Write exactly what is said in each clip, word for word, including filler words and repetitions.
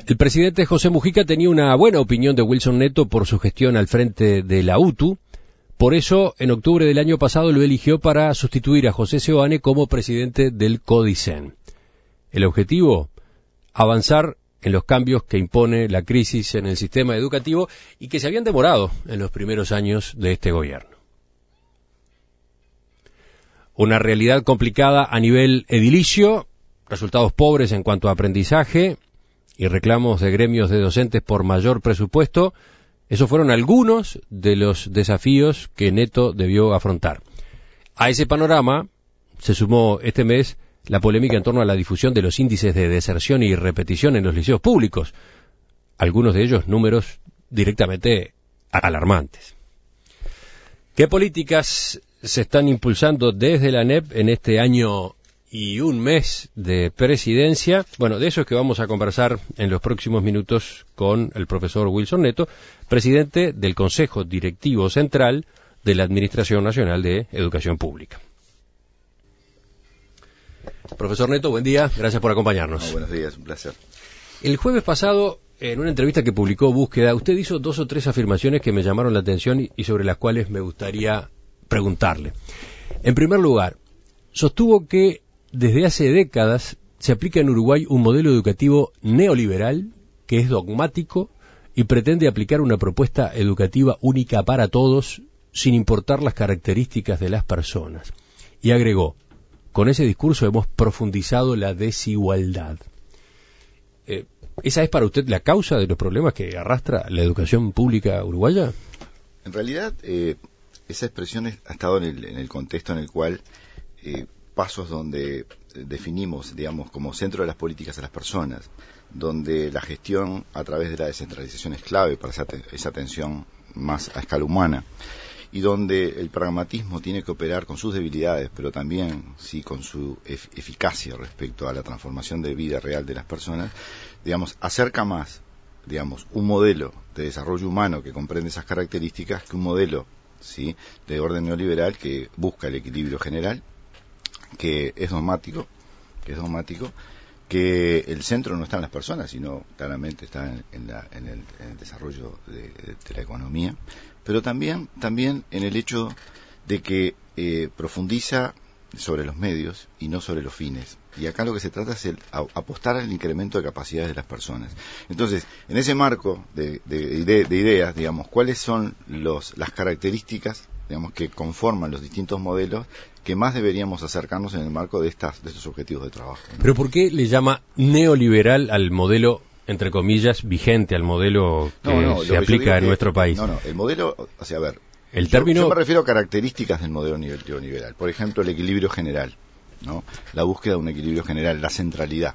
El presidente José Mujica tenía una buena opinión de Wilson Neto por su gestión al frente de la U T U. Por eso, en octubre del año pasado lo eligió para sustituir a José Seoane como presidente del CODICEN. El objetivo, avanzar en los cambios que impone la crisis en el sistema educativo y que se habían demorado en los primeros años de este gobierno. Una realidad complicada a nivel edilicio, resultados pobres en cuanto a aprendizaje y reclamos de gremios de docentes por mayor presupuesto. Esos fueron algunos de los desafíos que Neto debió afrontar. A ese panorama se sumó este mes la polémica en torno a la difusión de los índices de deserción y repetición en los liceos públicos, algunos de ellos números directamente alarmantes. ¿Qué políticas se están impulsando desde la A N E P en este año y un mes de presidencia? Bueno, de eso es que vamos a conversar en los próximos minutos con el profesor Wilson Neto, presidente del Consejo Directivo Central de la Administración Nacional de Educación Pública. Profesor Neto, buen día, gracias por acompañarnos. No, buenos días, un placer. El jueves pasado, en una entrevista que publicó Búsqueda, usted hizo dos o tres afirmaciones que me llamaron la atención y sobre las cuales me gustaría preguntarle. En primer lugar, sostuvo que desde hace décadas se aplica en Uruguay un modelo educativo neoliberal que es dogmático y pretende aplicar una propuesta educativa única para todos sin importar las características de las personas. Y agregó, con ese discurso hemos profundizado la desigualdad. Eh, ¿Esa es para usted la causa de los problemas que arrastra la educación pública uruguaya? En realidad, eh, esa expresión ha estado en el, en el contexto en el cual eh, pasos donde definimos, digamos, como centro de las políticas a las personas, donde la gestión a través de la descentralización es clave para esa, esa atención más a escala humana, y donde el pragmatismo tiene que operar con sus debilidades, pero también sí con su ef- eficacia respecto a la transformación de vida real de las personas, digamos, acerca más, digamos, un modelo de desarrollo humano que comprende esas características que un modelo, sí, de orden neoliberal que busca el equilibrio general, que es dogmático, que es dogmático, que el centro no está en las personas, sino claramente está en, en, la, en, el, en el desarrollo de, de la economía, pero también, también en el hecho de que eh, profundiza sobre los medios y no sobre los fines. Y acá lo que se trata es el, a, apostar al incremento de capacidades de las personas. Entonces, en ese marco de, de, de, de ideas, digamos, ¿cuáles son los, las características, digamos, que conforman los distintos modelos que más deberíamos acercarnos en el marco de estas de estos objetivos de trabajo, ¿no? ¿Pero por qué le llama neoliberal al modelo, entre comillas, vigente, al modelo que no, no, se que aplica en que, nuestro país? No, no, el modelo, o sea, a ver, el término... yo, yo me refiero a características del modelo neoliberal. Por ejemplo, el equilibrio general, ¿no? La búsqueda de un equilibrio general, la centralidad.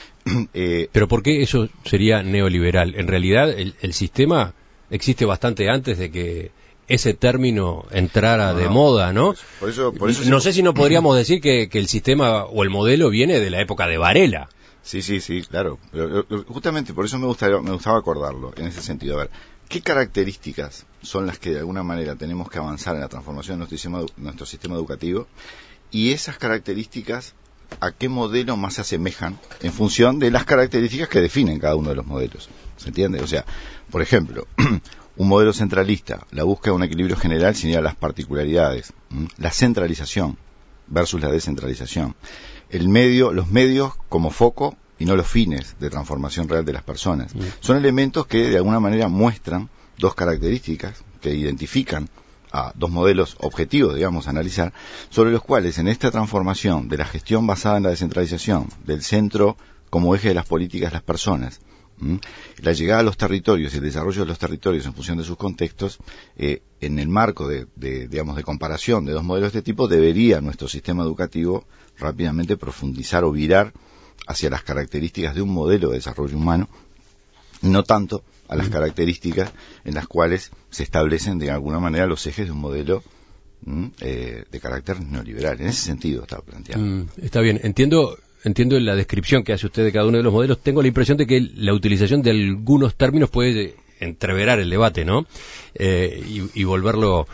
eh, ¿Pero por qué eso sería neoliberal? En realidad, el, el sistema existe bastante antes de que ese término entrara no, de no, moda, ¿no? Por eso, por eso no se... sé si no podríamos decir que, que el sistema o el modelo viene de la época de Varela. Sí, sí, sí, claro. Pero, justamente por eso me gustaba, me gustaba acordarlo en ese sentido. A ver, ¿qué características son las que de alguna manera tenemos que avanzar en la transformación de nuestro sistema, nuestro sistema educativo? Y esas características, ¿a qué modelo más se asemejan en función de las características que definen cada uno de los modelos? ¿Se entiende? O sea, por ejemplo, un modelo centralista, la búsqueda de un equilibrio general sin ir a las particularidades, ¿m? La centralización versus la descentralización, el medio, los medios como foco y no los fines de transformación real de las personas. Mm. Son elementos que de alguna manera muestran dos características que identifican a dos modelos objetivos, digamos, a analizar, sobre los cuales en esta transformación de la gestión basada en la descentralización, del centro como eje de las políticas de las personas, ¿Mm? la llegada a los territorios y el desarrollo de los territorios en función de sus contextos, eh, en el marco de, de, digamos, de comparación de dos modelos de este tipo, debería nuestro sistema educativo rápidamente profundizar o virar hacia las características de un modelo de desarrollo humano, y no tanto a las características en las cuales se establecen de alguna manera los ejes de un modelo ¿Mm? eh, de carácter neoliberal. En ese sentido está planteado. Mm, está bien, entiendo... Entiendo la descripción que hace usted de cada uno de los modelos. Tengo la impresión de que la utilización de algunos términos puede entreverar el debate, ¿no? Eh, y, y volverlo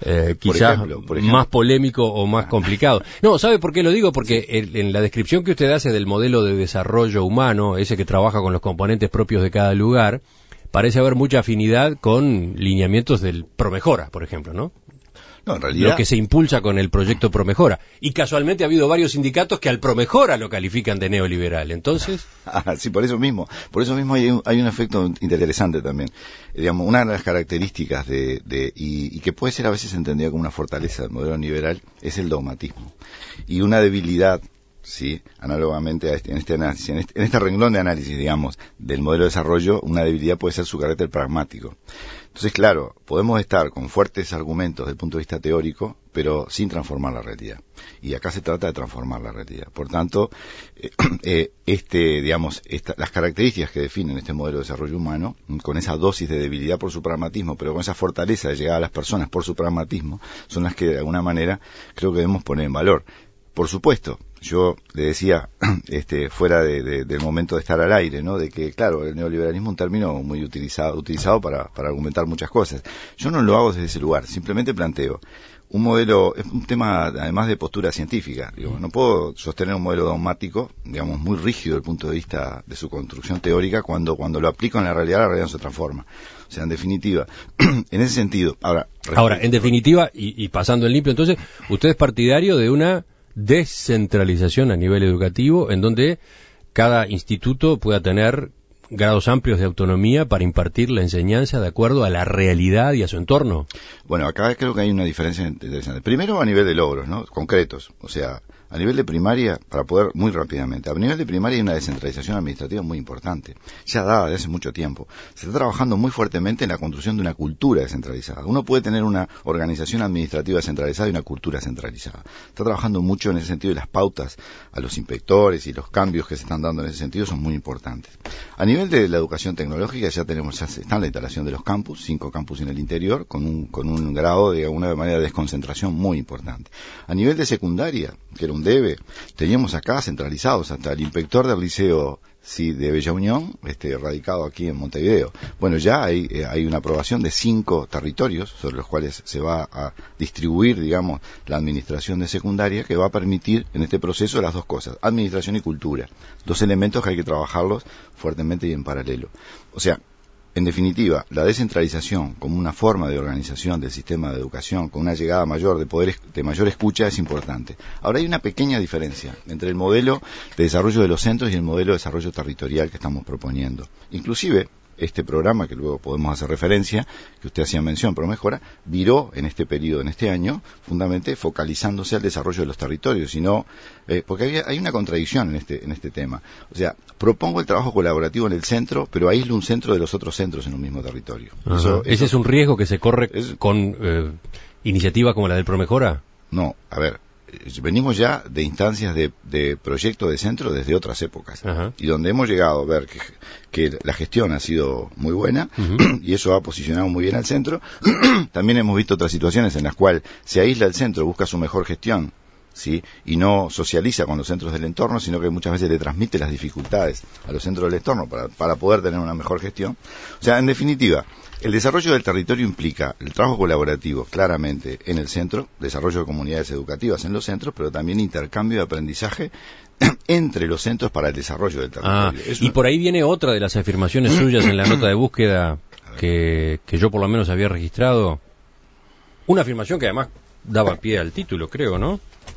eh, quizás por ejemplo, por ejemplo. más polémico o más complicado. No, ¿sabe por qué lo digo? Porque en, en la descripción que usted hace del modelo de desarrollo humano, ese que trabaja con los componentes propios de cada lugar, parece haber mucha afinidad con lineamientos del Promejora, por ejemplo, ¿no? No, en realidad... Lo que se impulsa con el proyecto Promejora. Y casualmente ha habido varios sindicatos que al Promejora lo califican de neoliberal. Entonces... Ah, sí, por eso mismo. Por eso mismo hay un, hay un efecto interesante también. Eh, digamos, una de las características de... de y, y que puede ser a veces entendida como una fortaleza del modelo liberal es el dogmatismo. Y una debilidad, sí, análogamente a este, en este análisis, en este, en este renglón de análisis, digamos, del modelo de desarrollo, una debilidad puede ser su carácter pragmático. Entonces, claro, podemos estar con fuertes argumentos desde el punto de vista teórico, pero sin transformar la realidad. Y acá se trata de transformar la realidad. Por tanto, eh, eh, este, digamos, esta, las características que definen este modelo de desarrollo humano, con esa dosis de debilidad por su pragmatismo, pero con esa fortaleza de llegar a las personas por su pragmatismo, son las que de alguna manera creo que debemos poner en valor. Por supuesto, yo le decía, este, fuera de, de, del momento de estar al aire, ¿no? De que, claro, el neoliberalismo es un término muy utilizado, utilizado para, para argumentar muchas cosas. Yo no lo hago desde ese lugar, simplemente planteo un modelo, es un tema además de postura científica. Digo, no puedo sostener un modelo dogmático, digamos, muy rígido desde el punto de vista de su construcción teórica, cuando, cuando lo aplico en la realidad, la realidad no se transforma. O sea, en definitiva, en ese sentido. Ahora, ahora en definitiva, y, y pasando en limpio, entonces, usted es partidario de una descentralización a nivel educativo, en donde cada instituto pueda tener grados amplios de autonomía para impartir la enseñanza de acuerdo a la realidad y a su entorno. Bueno, acá creo que hay una diferencia interesante. Primero a nivel de logros, ¿no? Concretos. O sea, a nivel de primaria, para poder, muy rápidamente, a nivel de primaria hay una descentralización administrativa muy importante, ya dada desde hace mucho tiempo. Se está trabajando muy fuertemente en la construcción de una cultura descentralizada. Uno puede tener una organización administrativa descentralizada y una cultura centralizada. Está trabajando mucho en ese sentido y las pautas a los inspectores y los cambios que se están dando en ese sentido son muy importantes. A nivel de la educación tecnológica ya tenemos, ya está en la instalación de los campus, cinco campus en el interior, con un, con un grado de alguna manera de desconcentración muy importante. A nivel de secundaria, que era un debe, teníamos acá centralizados hasta el inspector del liceo sí, de Bella Unión, este, radicado aquí en Montevideo. Bueno, ya hay, eh, hay una aprobación de cinco territorios sobre los cuales se va a distribuir, digamos, la administración de secundaria, que va a permitir en este proceso las dos cosas, administración y cultura, dos elementos que hay que trabajarlos fuertemente y en paralelo. O sea, en definitiva, la descentralización como una forma de organización del sistema de educación, con una llegada mayor de poder, de mayor escucha, es importante. Ahora hay una pequeña diferencia entre el modelo de desarrollo de los centros y el modelo de desarrollo territorial que estamos proponiendo. Inclusive, este programa, que luego podemos hacer referencia, que usted hacía mención, Promejora, viró en este periodo, en este año, fundamentalmente focalizándose al desarrollo de los territorios, sino, eh, porque hay, hay una contradicción en este, en este tema. O sea, propongo el trabajo colaborativo en el centro, pero aíslo un centro de los otros centros en un mismo territorio. Eso, ¿Ese eso, es un riesgo que se corre es, con eh, iniciativas como la del Promejora? No, a ver, venimos ya de instancias de, de proyectos de centro desde otras épocas. Ajá. Y donde hemos llegado a ver que, que la gestión ha sido muy buena, uh-huh. y eso ha posicionado muy bien al centro. También hemos visto otras situaciones en las cuales se aísla el centro, busca su mejor gestión, ¿sí? Y no socializa con los centros del entorno, sino que muchas veces le transmite las dificultades a los centros del entorno para, para poder tener una mejor gestión. O sea, en definitiva, el desarrollo del territorio implica el trabajo colaborativo, claramente, en el centro, desarrollo de comunidades educativas en los centros, pero también intercambio de aprendizaje entre los centros para el desarrollo del territorio. Ah, y por ahí viene otra de las afirmaciones suyas en la nota de búsqueda que, que yo por lo menos había registrado. Una afirmación que además daba pie al título, creo, ¿no?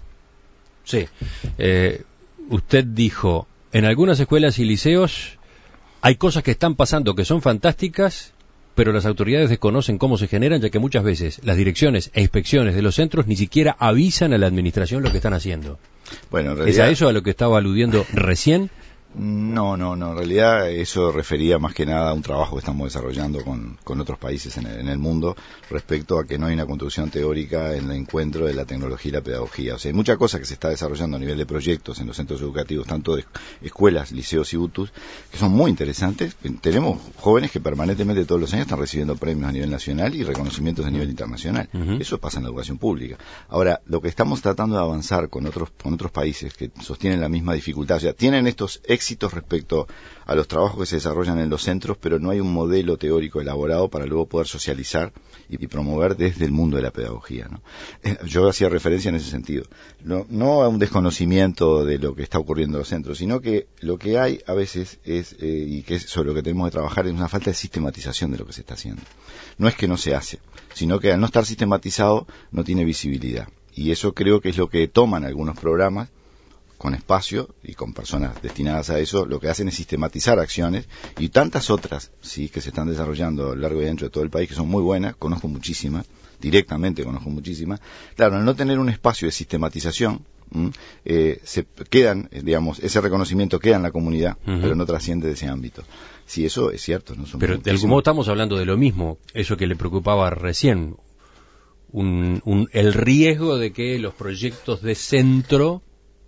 Sí. Eh, usted dijo, en algunas escuelas y liceos hay cosas que están pasando que son fantásticas, pero las autoridades desconocen cómo se generan, ya que muchas veces las direcciones e inspecciones de los centros ni siquiera avisan a la administración lo que están haciendo. Bueno, en realidad... ¿Es a eso a lo que estaba aludiendo recién? No, no, no. En realidad eso refería más que nada a un trabajo que estamos desarrollando con, con otros países en el, en el mundo respecto a que no hay una construcción teórica en el encuentro de la tecnología y la pedagogía. O sea, hay muchas cosas que se está desarrollando a nivel de proyectos en los centros educativos, tanto de escuelas, liceos y U T Us, que son muy interesantes. Tenemos jóvenes que permanentemente todos los años están recibiendo premios a nivel nacional y reconocimientos a nivel internacional. Uh-huh. Eso pasa en la educación pública. Ahora, lo que estamos tratando de avanzar con otros, con otros países que sostienen la misma dificultad, o sea, tienen estos éxitos éxitos respecto a los trabajos que se desarrollan en los centros, pero no hay un modelo teórico elaborado para luego poder socializar y, y promover desde el mundo de la pedagogía, ¿no? Eh, yo hacía referencia en ese sentido. No, no a un desconocimiento de lo que está ocurriendo en los centros, sino que lo que hay a veces es, eh, y que es sobre lo que tenemos que trabajar, es una falta de sistematización de lo que se está haciendo. No es que no se hace, sino que al no estar sistematizado no tiene visibilidad. Y eso creo que es lo que toman algunos programas con espacio y con personas destinadas a eso, lo que hacen es sistematizar acciones y tantas otras, sí, que se están desarrollando a lo largo y ancho de todo el país, que son muy buenas, conozco muchísimas, directamente conozco muchísimas. Claro, al no tener un espacio de sistematización, ¿m? Eh, se quedan, digamos, ese reconocimiento queda en la comunidad, uh-huh. pero no trasciende de ese ámbito. Sí, eso es cierto. ¿No? Son pero de algún modo estamos hablando de lo mismo, eso que le preocupaba recién, un, un, el riesgo de que los proyectos de centro,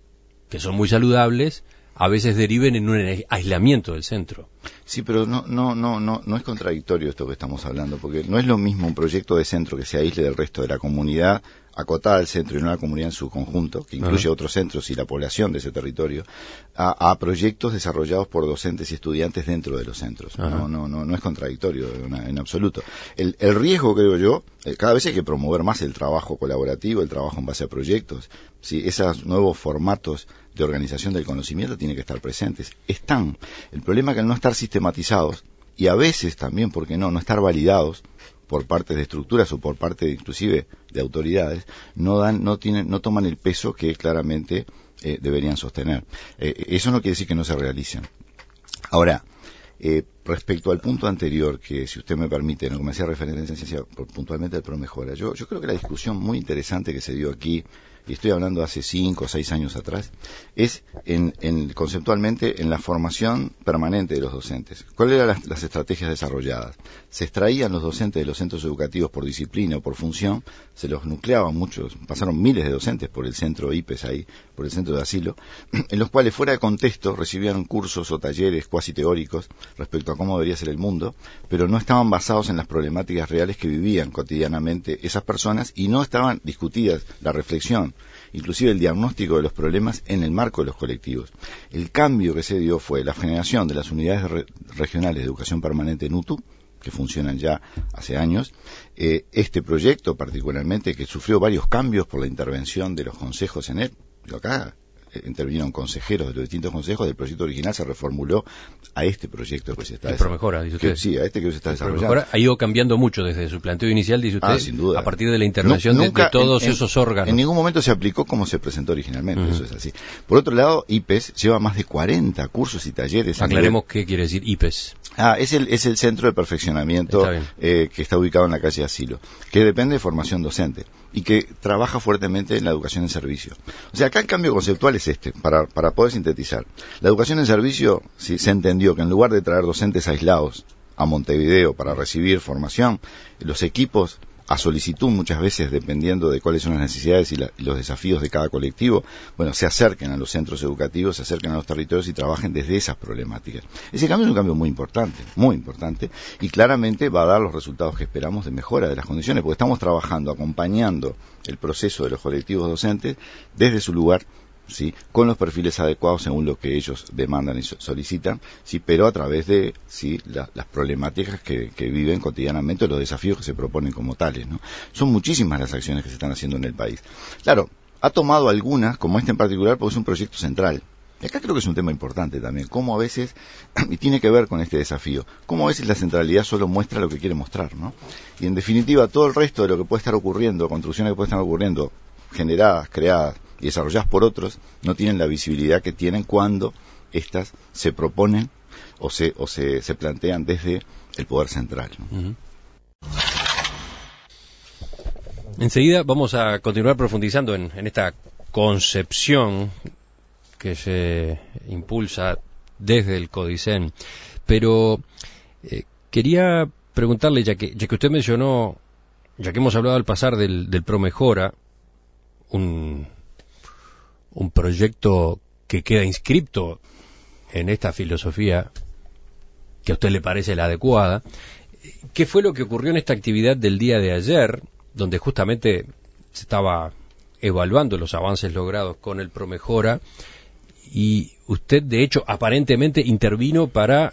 que son muy saludables, a veces deriven en un aislamiento del centro. Sí, pero no, no, no, no, no es contradictorio esto que estamos hablando, porque no es lo mismo un proyecto de centro que se aísle del resto de la comunidad, acotada al centro y no a la comunidad en su conjunto, que incluye uh-huh. otros centros y la población de ese territorio, a, a proyectos desarrollados por docentes y estudiantes dentro de los centros. Uh-huh. No, no, no, no es contradictorio en, en absoluto. El, el riesgo, creo yo, eh, cada vez hay que promover más el trabajo colaborativo, el trabajo en base a proyectos. Sí, esos nuevos formatos de organización del conocimiento tienen que estar presentes. Están. El problema es que al no estar sistematizados, y a veces también, ¿por qué no?, no estar validados por parte de estructuras o por parte de, inclusive de autoridades, no dan, no tienen, no toman el peso que claramente eh, deberían sostener. Eh, eso no quiere decir que no se realicen. Ahora, eh, respecto al punto anterior, que si usted me permite, no que me hacía referencia puntualmente al ProMejora, yo, yo creo que la discusión muy interesante que se dio aquí, y estoy hablando hace cinco o seis años atrás, es en, en, conceptualmente en la formación permanente de los docentes. ¿Cuáles eran las, las estrategias desarrolladas? Se extraían los docentes de los centros educativos por disciplina o por función, se los nucleaban muchos, pasaron miles de docentes por el centro I P E S ahí, por el centro de asilo, en los cuales fuera de contexto recibían cursos o talleres cuasi teóricos respecto a cómo debería ser el mundo, pero no estaban basados en las problemáticas reales que vivían cotidianamente esas personas y no estaban discutidas la reflexión, inclusive el diagnóstico de los problemas en el marco de los colectivos. El cambio que se dio fue la generación de las unidades re- regionales de educación permanente en U T U, que funcionan ya hace años, eh, este proyecto particularmente que sufrió varios cambios por la intervención de los consejos en él, acá eh, intervinieron consejeros de los distintos consejos, del proyecto original se reformuló a este proyecto que se está desarrollando. ProMejora, dice usted. Que, sí, a este que se está el desarrollando. ProMejora ha ido cambiando mucho desde su planteo inicial, dice usted, ah, sin duda. a partir de la intervención no, nunca, de, de todos en, esos órganos. En ningún momento se aplicó como se presentó originalmente, uh-huh. eso es así. Por otro lado, I P E S lleva más de cuarenta cursos y talleres. Aclaremos qué quiere decir I P E S. Ah, es el, es el centro de perfeccionamiento eh, que está ubicado en la calle Asilo, que depende de formación docente y que trabaja fuertemente en la educación en servicio. O sea, acá el cambio conceptual es este, para, para poder sintetizar. La educación en servicio, si se entendió que en lugar de traer docentes aislados a Montevideo para recibir formación, los equipos a solicitud muchas veces, dependiendo de cuáles son las necesidades y, la, y los desafíos de cada colectivo, bueno, se acerquen a los centros educativos, se acerquen a los territorios y trabajen desde esas problemáticas. Ese cambio es un cambio muy importante, muy importante, y claramente va a dar los resultados que esperamos de mejora de las condiciones, porque estamos trabajando, acompañando el proceso de los colectivos docentes desde su lugar, sí, con los perfiles adecuados según lo que ellos demandan y solicitan, sí, pero a través de sí la, las problemáticas que, que viven cotidianamente, los desafíos que se proponen como tales, ¿no? Son muchísimas las acciones que se están haciendo en el país. Claro, ha tomado algunas, como este en particular, porque es un proyecto central. Y acá creo que es un tema importante también, cómo a veces, y tiene que ver con este desafío, cómo a veces la centralidad solo muestra lo que quiere mostrar, ¿no? Y en definitiva, todo el resto de lo que puede estar ocurriendo, construcciones que pueden estar ocurriendo, generadas, creadas y desarrolladas por otros, no tienen la visibilidad que tienen cuando éstas se proponen o se o se, se plantean desde el poder central, ¿no? Uh-huh. Enseguida vamos a continuar profundizando en, en esta concepción que se impulsa desde el Codicen, pero eh, quería preguntarle, ya que ya que usted mencionó, ya que hemos hablado al pasar del, del ProMejora, un, un proyecto que queda inscripto en esta filosofía que a usted le parece la adecuada, ¿qué fue lo que ocurrió en esta actividad del día de ayer, donde justamente se estaba evaluando los avances logrados con el ProMejora y usted, de hecho, aparentemente intervino para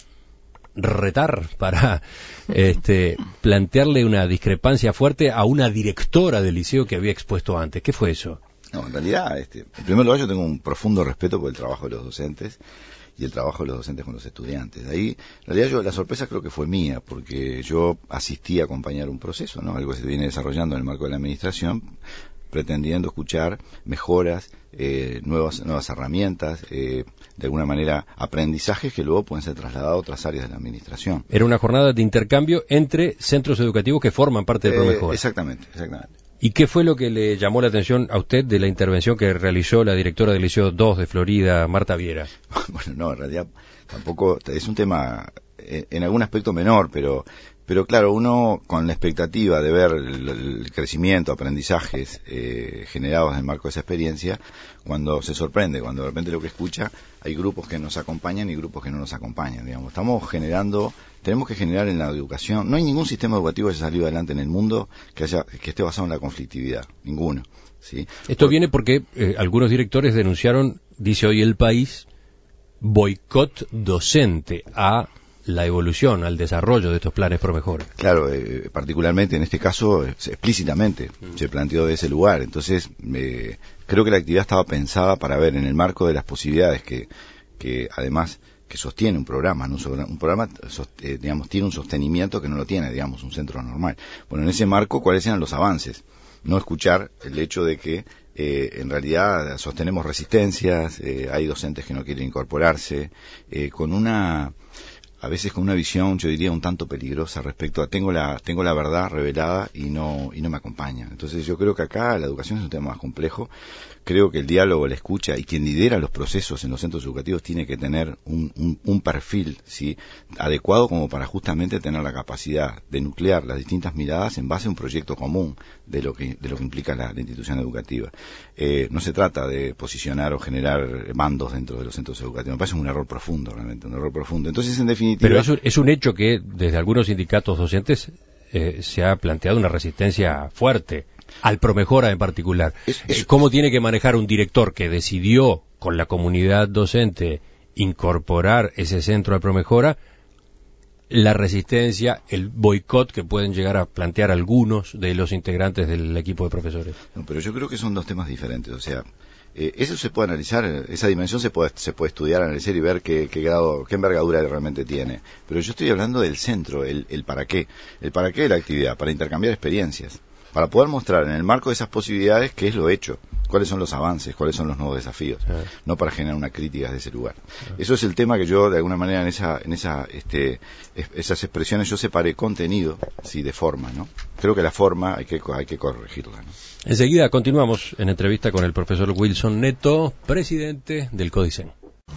retar, para este, plantearle una discrepancia fuerte a una directora del liceo que había expuesto antes. ¿Qué fue eso? No, en realidad, este, en primer lugar, yo tengo un profundo respeto por el trabajo de los docentes y el trabajo de los docentes con los estudiantes. De ahí, en realidad, yo la sorpresa creo que fue mía, porque yo asistí a acompañar un proceso, ¿no? Algo que se viene desarrollando en el marco de la administración, pretendiendo escuchar mejoras, eh, nuevas nuevas herramientas, eh, de alguna manera aprendizajes que luego pueden ser trasladados a otras áreas de la administración. Era una jornada de intercambio entre centros educativos que forman parte del eh, ProMejora. Exactamente, exactamente. ¿Y qué fue lo que le llamó la atención a usted de la intervención que realizó la directora del Liceo dos de Florida, Marta Viera? Bueno, no, en realidad tampoco es un tema eh, en algún aspecto menor, pero pero claro, uno con la expectativa de ver el, el crecimiento, aprendizajes eh, generados en el marco de esa experiencia, cuando se sorprende, cuando de repente lo que escucha, hay grupos que nos acompañan y grupos que no nos acompañan, digamos. Estamos generando, tenemos que generar en la educación, no hay ningún sistema educativo que haya salido adelante en el mundo que haya que esté basado en la conflictividad, ninguno. ¿Sí? Esto Por... viene porque eh, algunos directores denunciaron, dice hoy El País, boicot docente a la evolución, al desarrollo de estos planes ProMejora. Claro, eh, particularmente en este caso, eh, explícitamente mm. se planteó de ese lugar. Entonces, eh, creo que la actividad estaba pensada para ver en el marco de las posibilidades que, que además, que sostiene un programa, ¿no? Un programa, eh, digamos, tiene un sostenimiento que no lo tiene, digamos, un centro normal. Bueno, en ese marco, ¿cuáles eran los avances? No escuchar el hecho de que Eh, en realidad sostenemos resistencias, eh, hay docentes que no quieren incorporarse, eh, con una, a veces con una visión, yo diría, un tanto peligrosa respecto a tengo la, tengo la verdad revelada y no, y no me acompaña. Entonces yo creo que acá la educación es un tema más complejo. Creo que el diálogo, la escucha y quien lidera los procesos en los centros educativos tiene que tener un, un, un perfil, ¿sí?, adecuado como para justamente tener la capacidad de nuclear las distintas miradas en base a un proyecto común de lo que, de lo que implica la, la institución educativa. Eh, no se trata de posicionar o generar bandos dentro de los centros educativos. Me parece un error profundo, realmente, un error profundo. Entonces, en definitiva... Pero eso es un hecho que desde algunos sindicatos docentes eh, se ha planteado una resistencia fuerte al ProMejora en particular. Es, es, ¿Cómo tiene que manejar un director que decidió con la comunidad docente incorporar ese centro al ProMejora la resistencia, el boicot que pueden llegar a plantear algunos de los integrantes del equipo de profesores? No, pero yo creo que son dos temas diferentes. O sea, eh, eso se puede analizar, esa dimensión se puede se puede estudiar, analizar y ver qué, qué grado, qué envergadura realmente tiene. Pero yo estoy hablando del centro, el, el para qué. El para qué de la actividad, para intercambiar experiencias, para poder mostrar en el marco de esas posibilidades qué es lo hecho, cuáles son los avances, cuáles son los nuevos desafíos, sí. No para generar una crítica desde ese lugar. Sí. Eso es el tema que yo, de alguna manera, en esa, en esa, este, es, esas expresiones yo separé contenido, sí, de forma, ¿no? Creo que la forma hay que, hay que corregirla, ¿no? Enseguida continuamos en entrevista con el profesor Wilson Neto, presidente del CODICEN.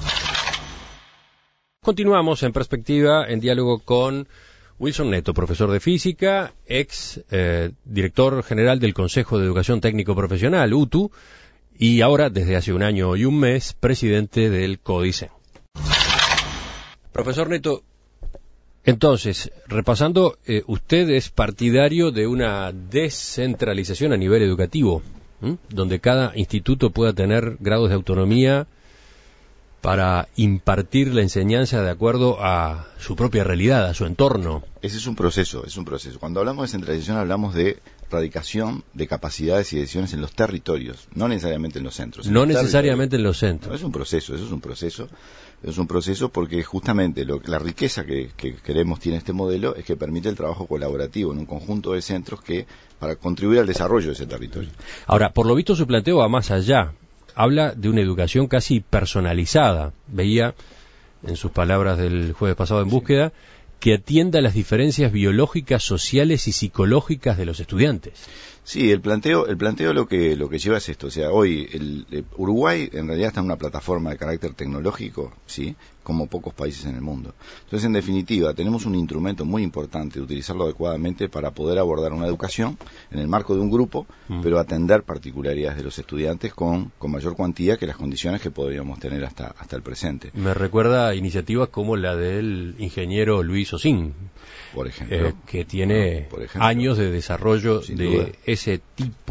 Continuamos en perspectiva, en diálogo con Wilson Neto, profesor de física, ex eh, director general del Consejo de Educación Técnico Profesional, U T U, y ahora, desde hace un año y un mes, presidente del CODICEN. Profesor Neto, entonces, repasando, eh, usted es partidario de una descentralización a nivel educativo, ¿m? Donde cada instituto pueda tener grados de autonomía para impartir la enseñanza de acuerdo a su propia realidad, a su entorno. Ese es un proceso, es un proceso. Cuando hablamos de centralización hablamos de radicación de capacidades y decisiones en los territorios, no necesariamente en los centros. En no los necesariamente en los centros. No, es un proceso, eso es un proceso. Es un proceso porque justamente lo, la riqueza que, que queremos tiene este modelo es que permite el trabajo colaborativo en un conjunto de centros que para contribuir al desarrollo de ese territorio. Ahora, por lo visto su planteo va más allá. Habla de una educación casi personalizada. Veía, en sus palabras del jueves pasado en Búsqueda, que atienda las diferencias biológicas, sociales y psicológicas de los estudiantes. Sí, el planteo, el planteo lo que lo que lleva es esto. O sea, hoy el, el Uruguay en realidad está en una plataforma de carácter tecnológico, sí, como pocos países en el mundo. Entonces, en definitiva, tenemos un instrumento muy importante de utilizarlo adecuadamente para poder abordar una educación en el marco de un grupo, mm. pero atender particularidades de los estudiantes con, con mayor cuantía que las condiciones que podríamos tener hasta hasta el presente. Me recuerda a iniciativas como la del ingeniero Luis Osín, por ejemplo, eh, que tiene por ejemplo, años de desarrollo de duda. ese tipo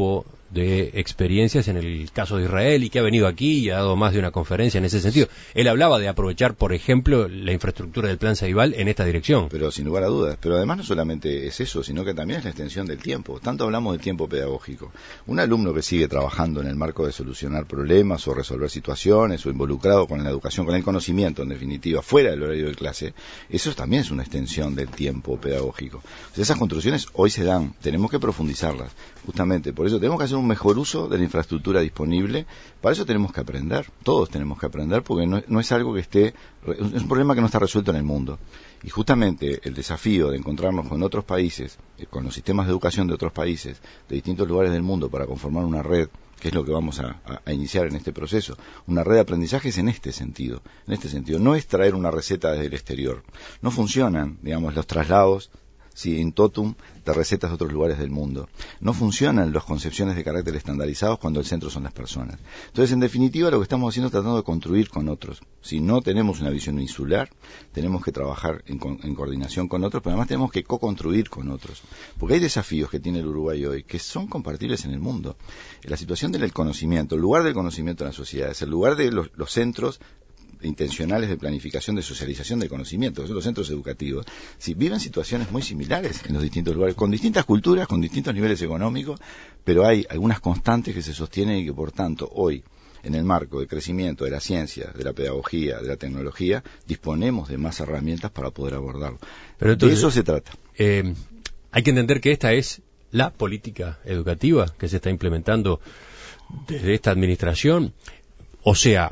de experiencias en el caso de Israel y que ha venido aquí y ha dado más de una conferencia en ese sentido. Él hablaba de aprovechar, por ejemplo, la infraestructura del Plan Ceibal en esta dirección. Pero sin lugar a dudas. Pero además no solamente es eso, sino que también es la extensión del tiempo. Tanto hablamos del tiempo pedagógico. Un alumno que sigue trabajando en el marco de solucionar problemas o resolver situaciones o involucrado con la educación, con el conocimiento en definitiva, fuera del horario de clase, eso también es una extensión del tiempo pedagógico. O sea, esas construcciones hoy se dan, tenemos que profundizarlas, justamente. Por eso tenemos que hacer un mejor uso de la infraestructura disponible. Para eso tenemos que aprender, todos tenemos que aprender, porque no, no es algo que esté, es un problema que no está resuelto en el mundo. Y justamente el desafío de encontrarnos con otros países, con los sistemas de educación de otros países, de distintos lugares del mundo, para conformar una red, que es lo que vamos a, a, a iniciar en este proceso, una red de aprendizajes en este sentido. En este sentido, no es traer una receta desde el exterior. No funcionan, digamos, los traslados, sí, in totum, de recetas de otros lugares del mundo. No funcionan las concepciones de carácter estandarizados cuando el centro son las personas. Entonces, en definitiva, lo que estamos haciendo es tratando de construir con otros. Si no tenemos una visión insular, tenemos que trabajar en, en coordinación con otros, pero además tenemos que co-construir con otros. Porque hay desafíos que tiene el Uruguay hoy que son compartibles en el mundo. La situación del conocimiento, el lugar del conocimiento en las sociedades, el lugar de los, los centros intencionales de planificación de socialización del conocimiento, que son los centros educativos, si viven situaciones muy similares en los distintos lugares, con distintas culturas, con distintos niveles económicos, pero hay algunas constantes que se sostienen y que por tanto hoy, en el marco del crecimiento de la ciencia, de la pedagogía, de la tecnología, disponemos de más herramientas para poder abordarlo. Pero entonces, de eso se trata. Eh, hay que entender que esta es la política educativa que se está implementando desde esta administración, o sea,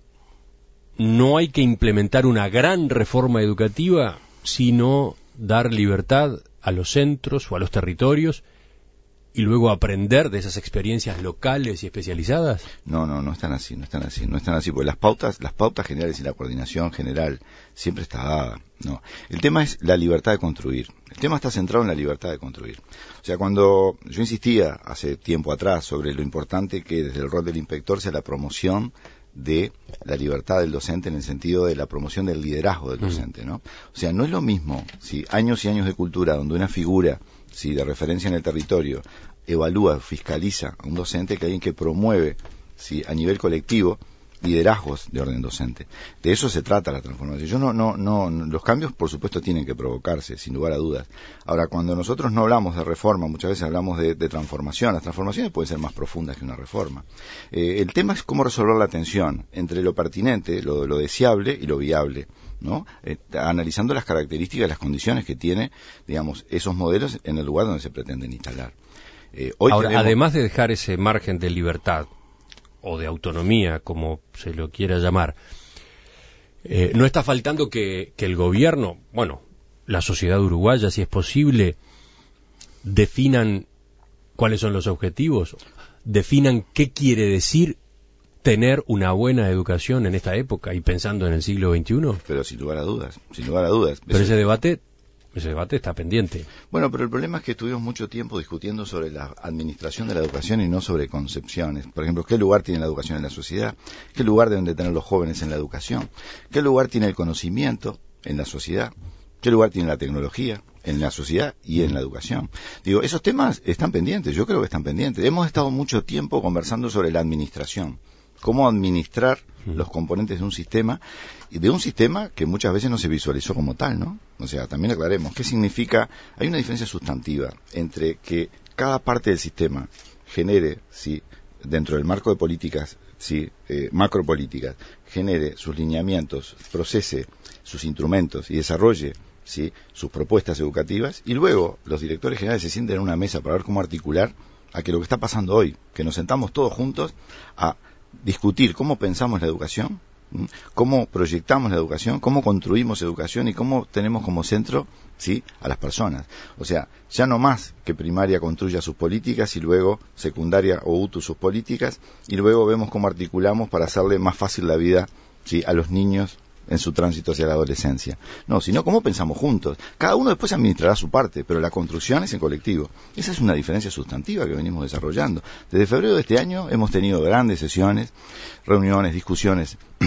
no hay que implementar una gran reforma educativa, sino dar libertad a los centros o a los territorios y luego aprender de esas experiencias locales y especializadas. No, no, no están así, no están así, no están así, porque las pautas, las pautas generales y la coordinación general siempre está dada. No, el tema es la libertad de construir. El tema está centrado en la libertad de construir. O sea, cuando yo insistía hace tiempo atrás sobre lo importante que desde el rol del inspector sea la promoción de la libertad del docente en el sentido de la promoción del liderazgo del docente, ¿no? O sea, no es lo mismo si años y años de cultura donde una figura, si de referencia en el territorio, evalúa, fiscaliza a un docente que alguien que promueve, si a nivel colectivo, liderazgos de orden docente. De eso se trata la transformación. Yo no, no, no, los cambios por supuesto tienen que provocarse, sin lugar a dudas. Ahora, cuando nosotros no hablamos de reforma, muchas veces hablamos de, de transformación. Las transformaciones pueden ser más profundas que una reforma. Eh, el tema es cómo resolver la tensión entre lo pertinente, lo, lo deseable y lo viable, ¿no? Eh, analizando las características, las condiciones que tiene, digamos, esos modelos en el lugar donde se pretenden instalar. Eh, hoy Ahora, tenemos... además de dejar ese margen de libertad, o de autonomía, como se lo quiera llamar, eh, no está faltando que, que el gobierno, bueno, la sociedad uruguaya, si es posible, definan cuáles son los objetivos, definan qué quiere decir tener una buena educación en esta época y pensando en el siglo veintiuno. Pero sin lugar a dudas, sin lugar a dudas. Pero ese debate... Ese debate está pendiente. Bueno, pero el problema es que estuvimos mucho tiempo discutiendo sobre la administración de la educación y no sobre concepciones. Por ejemplo, ¿qué lugar tiene la educación en la sociedad? ¿Qué lugar deben de tener los jóvenes en la educación? ¿Qué lugar tiene el conocimiento en la sociedad? ¿Qué lugar tiene la tecnología en la sociedad y en la educación? Digo, esos temas están pendientes, yo creo que están pendientes. Hemos estado mucho tiempo conversando sobre la administración. Cómo administrar los componentes de un sistema, y de un sistema que muchas veces no se visualizó como tal, ¿no? O sea, también aclaremos, ¿qué significa? Hay una diferencia sustantiva entre que cada parte del sistema genere, sí, dentro del marco de políticas, sí, eh, macropolíticas, genere sus lineamientos, procese sus instrumentos y desarrolle, sí, sus propuestas educativas, y luego los directores generales se sienten en una mesa para ver cómo articular a que lo que está pasando hoy, que nos sentamos todos juntos a discutir cómo pensamos la educación, cómo proyectamos la educación, cómo construimos educación y cómo tenemos como centro, sí, a las personas. O sea, ya no más que primaria construya sus políticas y luego secundaria o U T U sus políticas, y luego vemos cómo articulamos para hacerle más fácil la vida, sí, a los niños en su tránsito hacia la adolescencia. No, sino cómo pensamos juntos. Cada uno después administrará su parte, pero la construcción es en colectivo. Esa es una diferencia sustantiva que venimos desarrollando. Desde febrero de este año hemos tenido grandes sesiones, reuniones, discusiones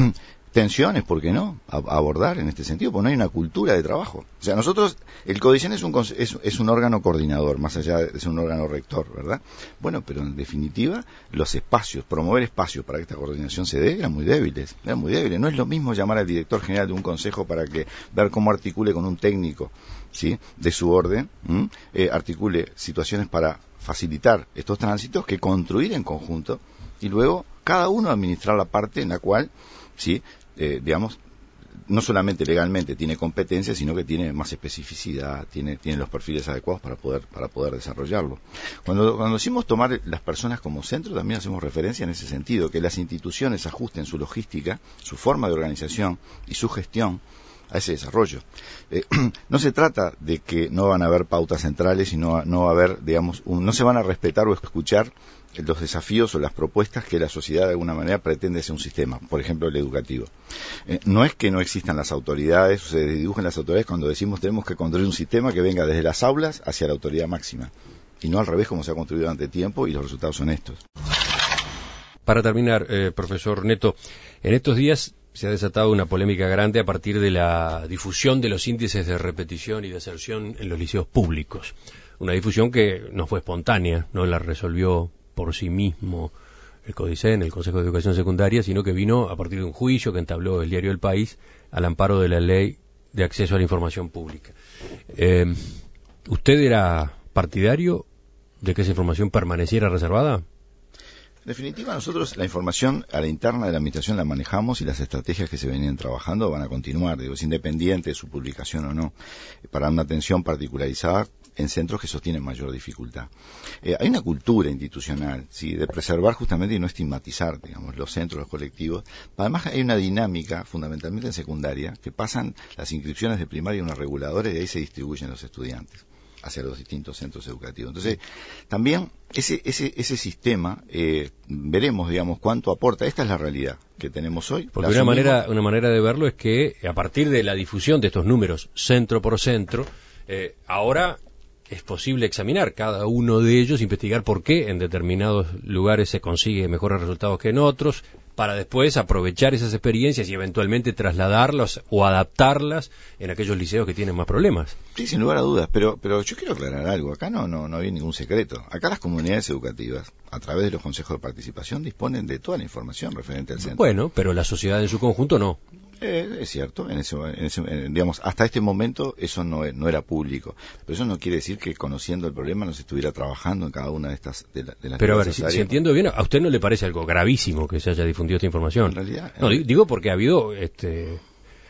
tensiones, ¿por qué no?, a, a abordar en este sentido, porque no hay una cultura de trabajo. O sea, nosotros, el CODICEN es un, es, es un órgano coordinador, más allá de ser un órgano rector, ¿verdad? Bueno, pero en definitiva, los espacios, promover espacios para que esta coordinación se dé, eran muy débiles, eran muy débiles. No es lo mismo llamar al director general de un consejo para que ver cómo articule con un técnico, ¿sí?, de su orden, eh, articule situaciones para facilitar estos tránsitos, que construir en conjunto y luego cada uno administrar la parte en la cual, sí, eh, digamos, no solamente legalmente tiene competencia, sino que tiene más especificidad, tiene, tiene los perfiles adecuados para poder, para poder desarrollarlo. Cuando, cuando decimos tomar las personas como centro, también hacemos referencia en ese sentido, que las instituciones ajusten su logística, su forma de organización y su gestión a ese desarrollo. Eh, no se trata de que no van a haber pautas centrales y no, no va a haber, digamos, un, no se van a respetar o escuchar los desafíos o las propuestas que la sociedad de alguna manera pretende ser un sistema, por ejemplo el educativo. Eh, no es que no existan las autoridades o se dibujen las autoridades cuando decimos tenemos que construir un sistema que venga desde las aulas hacia la autoridad máxima, y no al revés como se ha construido durante tiempo, y los resultados son estos. Para terminar, eh, profesor Neto, en estos días se ha desatado una polémica grande a partir de la difusión de los índices de repetición y deserción en los liceos públicos. Una difusión que no fue espontánea, no la resolvió por sí mismo el CODICEN, el Consejo de Educación Secundaria, sino que vino a partir de un juicio que entabló el diario El País al amparo de la Ley de Acceso a la Información Pública. Eh, ¿Usted era partidario de que esa información permaneciera reservada? En definitiva, nosotros la información a la interna de la administración la manejamos y las estrategias que se venían trabajando van a continuar, digo, es independiente de su publicación o no, para una atención particularizada en centros que sostienen mayor dificultad. Eh, hay una cultura institucional, sí, de preservar justamente y no estigmatizar, digamos, los centros, los colectivos. Además hay una dinámica, fundamentalmente en secundaria, que pasan las inscripciones de primaria a una reguladora y de ahí se distribuyen los estudiantes hacia los distintos centros educativos. Entonces, también ese ese ese sistema, eh, veremos, digamos, cuánto aporta. Esta es la realidad que tenemos hoy. Porque una manera, una manera de verlo es que, a partir de la difusión de estos números centro por centro, eh, ahora es posible examinar cada uno de ellos, investigar por qué en determinados lugares se consigue mejores resultados que en otros, para después aprovechar esas experiencias y eventualmente trasladarlas o adaptarlas en aquellos liceos que tienen más problemas. Sí, sin lugar a dudas, pero pero yo quiero aclarar algo. Acá no no no hay ningún secreto. Acá las comunidades educativas, a través de los consejos de participación, disponen de toda la información referente al centro. Bueno, pero la sociedad en su conjunto no. Eh, es cierto, en ese, en ese, en, digamos, hasta este momento eso no, no era público, pero eso no quiere decir que conociendo el problema no se estuviera trabajando en cada una de estas de, la, de las Pero a ver, si, si entiendo bien, ¿a usted no le parece algo gravísimo que se haya difundido esta información? En realidad, no, en... digo porque ha habido este,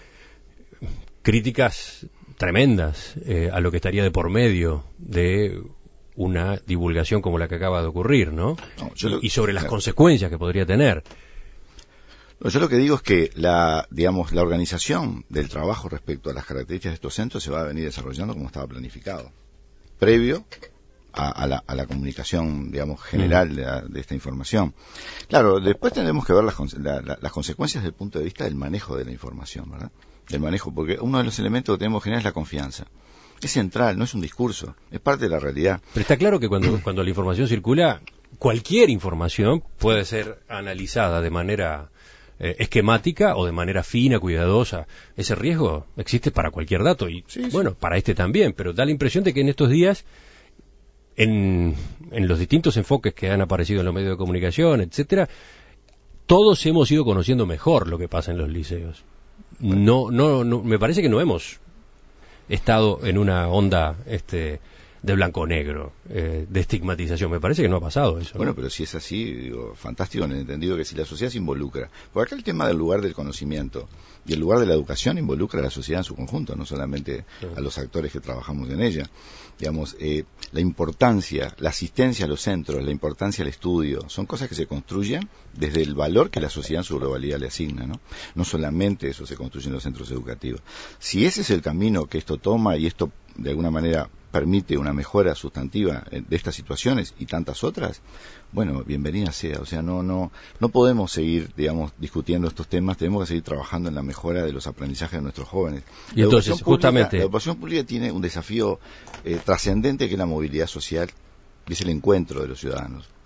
críticas tremendas eh, a lo que estaría de por medio de una divulgación como la que acaba de ocurrir, ¿no? no yo lo, y sobre las claro. consecuencias que podría tener. Yo lo que digo es que la, digamos, la organización del trabajo respecto a las características de estos centros se va a venir desarrollando como estaba planificado, previo a, a, la, a la comunicación, digamos, general de, la, de esta información. Claro, después tendremos que ver las, la, la, las consecuencias desde el punto de vista del manejo de la información, ¿verdad? Del manejo, porque uno de los elementos que tenemos que generar es la confianza. Es central, no es un discurso, es parte de la realidad. Pero está claro que cuando, cuando la información circula, cualquier información puede ser analizada de manera Eh, esquemática o de manera fina, cuidadosa. Ese riesgo existe para cualquier dato y, sí, sí. bueno, para este también, pero da la impresión de que en estos días, en, en los distintos enfoques que han aparecido en los medios de comunicación, etcétera, todos hemos ido conociendo mejor lo que pasa en los liceos. No, no, no, me parece que no hemos estado en una onda, este, de blanco-negro, eh, de estigmatización. Me parece que no ha pasado eso. Bueno, ¿no? Pero si es así, digo, fantástico en el entendido que si la sociedad se involucra, porque acá el tema del lugar del conocimiento y el lugar de la educación involucra a la sociedad en su conjunto, no solamente sí. a los actores que trabajamos en ella. Digamos, eh, la importancia, la asistencia a los centros, la importancia al estudio, son cosas que se construyen desde el valor que la sociedad en su globalidad le asigna, ¿no? No solamente eso se construye en los centros educativos. Si ese es el camino que esto toma y esto de alguna manera permite una mejora sustantiva de estas situaciones y tantas otras, bueno, bienvenida sea. O sea, no no no podemos seguir, digamos, discutiendo estos temas, tenemos que seguir trabajando en la mejora de los aprendizajes de nuestros jóvenes. Y la entonces, pública, justamente... La educación pública tiene un desafío eh, trascendente que es la movilidad social, que es el encuentro de los ciudadanos.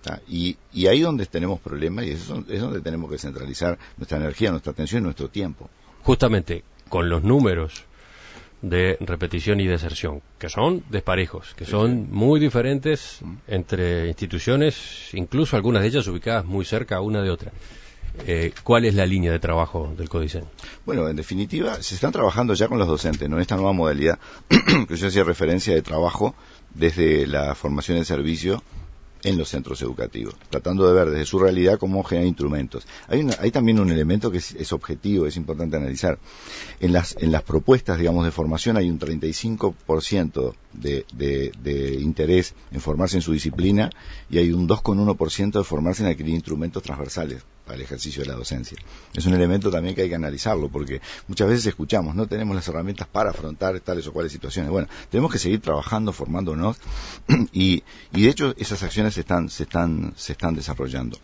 ¿tá? Y, y ahí donde tenemos problemas y eso es donde tenemos que centralizar nuestra energía, nuestra atención y nuestro tiempo. Justamente con los números de repetición y deserción, que son desparejos, que son muy diferentes entre instituciones, incluso algunas de ellas ubicadas muy cerca una de otra. Eh, ¿Cuál es la línea de trabajo del Codicen? Bueno, en definitiva, se están trabajando ya con los docentes, ¿no? En esta nueva modalidad que yo hacía referencia de trabajo desde la formación de servicio en los centros educativos, tratando de ver desde su realidad cómo generar instrumentos. Hay, una, hay también un elemento que es, es objetivo, es importante analizar. En las, en las propuestas, digamos, de formación hay un treinta y cinco por ciento de, de, de interés en formarse en su disciplina y hay un dos coma uno por ciento de formarse en adquirir instrumentos transversales para el ejercicio de la docencia. Es un elemento también que hay que analizarlo, porque muchas veces escuchamos, no tenemos las herramientas para afrontar tales o cuales situaciones. Bueno, tenemos que seguir trabajando, formándonos, y, y de hecho esas acciones se están, se están, se están desarrollando.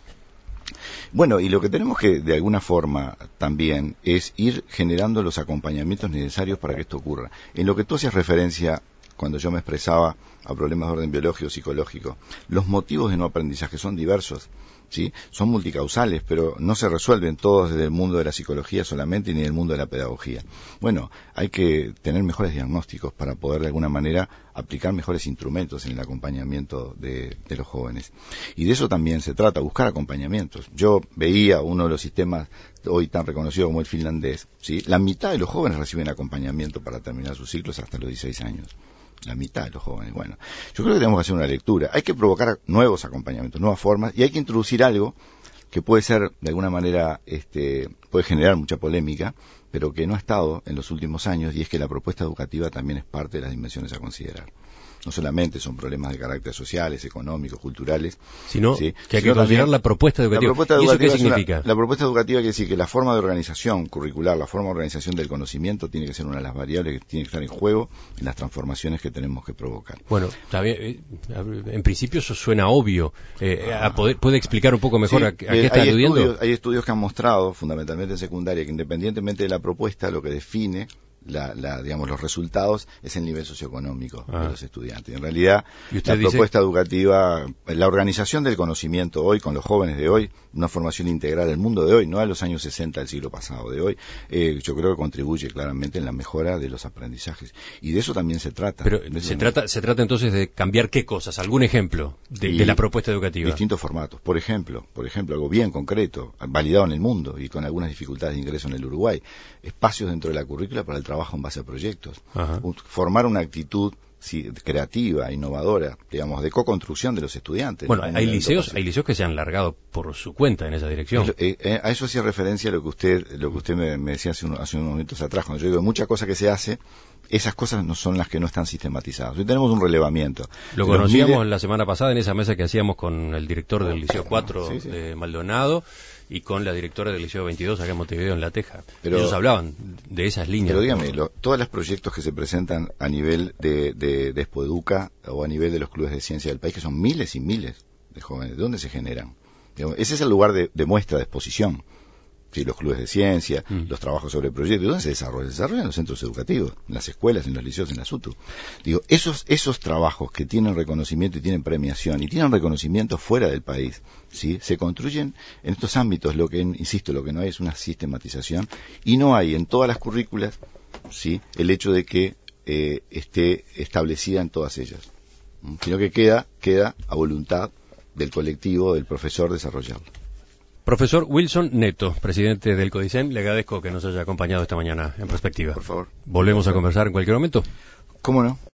Bueno, y lo que tenemos que, de alguna forma, también, es ir generando los acompañamientos necesarios para que esto ocurra. En lo que tú hacías referencia, cuando yo me expresaba a problemas de orden biológico, psicológico, los motivos de no aprendizaje son diversos, ¿sí? Son multicausales, pero no se resuelven todos desde el mundo de la psicología solamente ni del mundo de la pedagogía. Bueno, hay que tener mejores diagnósticos para poder de alguna manera aplicar mejores instrumentos en el acompañamiento de, de los jóvenes. Y de eso también se trata, buscar acompañamientos. Yo veía uno de los sistemas hoy tan reconocido como el finlandés, ¿sí? La mitad de los jóvenes reciben acompañamiento para terminar sus ciclos hasta los dieciséis años. La mitad de los jóvenes. Bueno, yo creo que tenemos que hacer una lectura. Hay que provocar nuevos acompañamientos, nuevas formas, y hay que introducir algo que puede ser, de alguna manera, este, puede generar mucha polémica, pero que no ha estado en los últimos años, y es que la propuesta educativa también es parte de las dimensiones a considerar. No solamente son problemas de carácter sociales, económicos, culturales, sino ¿sí? que hay sino que considerar la propuesta educativa. La propuesta ¿Y educativa eso qué significa? Una, la propuesta educativa quiere decir que la forma de organización curricular, la forma de organización del conocimiento tiene que ser una de las variables que tiene que estar en juego en las transformaciones que tenemos que provocar. Bueno, también, en principio eso suena obvio. Eh, a poder, ¿Puede explicar un poco mejor sí, a, a qué está hay aludiendo? Estudios, hay estudios que han mostrado, fundamentalmente en secundaria, que independientemente de la propuesta, lo que define La, la, digamos, los resultados es el nivel socioeconómico ah. de los estudiantes. En realidad, la dice... propuesta educativa, la organización del conocimiento hoy, con los jóvenes de hoy, una formación integral del mundo de hoy, no a los años sesenta del siglo pasado, de hoy, eh, yo creo que contribuye claramente en la mejora de los aprendizajes. Y de eso también se trata. Pero se trata, se trata entonces de cambiar qué cosas, algún ejemplo de, de la propuesta educativa. Distintos formatos. Por ejemplo, por ejemplo, algo bien concreto, validado en el mundo y con algunas dificultades de ingreso en el Uruguay, espacios dentro de la currícula para el trabajo en base a proyectos. Ajá. Formar una actitud sí, creativa, innovadora, digamos, de co-construcción de los estudiantes. Bueno, hay liceos, hay liceos que se han largado por su cuenta en esa dirección. Eh, eh, a eso hacía referencia lo que usted, lo que usted me, me decía hace, un, hace unos momentos atrás, cuando yo digo mucha cosa que se hace, esas cosas no son las que no están sistematizadas. Hoy tenemos un relevamiento. Lo de conocíamos miles... la semana pasada en esa mesa que hacíamos con el director del Liceo cuatro sí, sí. de Maldonado y con la directora del Liceo veintidós acá en Montevideo, en La Teja. Pero, ellos hablaban de esas líneas. Pero dígame, lo, todos los proyectos que se presentan a nivel de, de, de Expoeduca o a nivel de los clubes de ciencia del país, que son miles y miles de jóvenes, ¿de dónde se generan? Digamos, ese es el lugar de, de muestra, de exposición. Sí, los clubes de ciencia, mm. los trabajos sobre proyectos, ¿dónde se desarrollan? Se desarrollan en los centros educativos, en las escuelas, en los liceos, en la SUTU. Digo, esos, esos trabajos que tienen reconocimiento y tienen premiación y tienen reconocimiento fuera del país, ¿sí? Se construyen en estos ámbitos. Lo que, insisto, lo que no hay es una sistematización y no hay en todas las currículas, ¿sí? El hecho de que eh, esté establecida en todas ellas, ¿sí? Sino que queda, queda a voluntad del colectivo, del profesor desarrollarlo. Profesor Wilson Neto, presidente del Codicen, le agradezco que nos haya acompañado esta mañana en Perspectiva. Por favor. ¿Volvemos a conversar en cualquier momento? ¿Cómo no?